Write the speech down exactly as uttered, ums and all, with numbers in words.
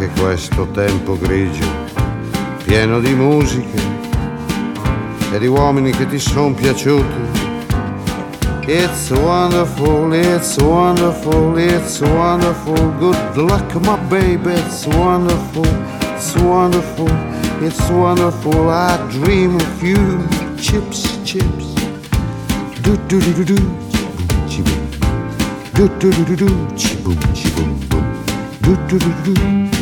anche questo tempo grigio, pieno di musiche e di uomini che ti son piaciuti. It's wonderful, it's wonderful, it's wonderful. Good luck, my baby, it's wonderful, it's wonderful, it's wonderful. I dream of you, chips, chips. Do do do do do, chi-boom. Do do do do do, chi-boom, chi-boom, boom. Do do do do do.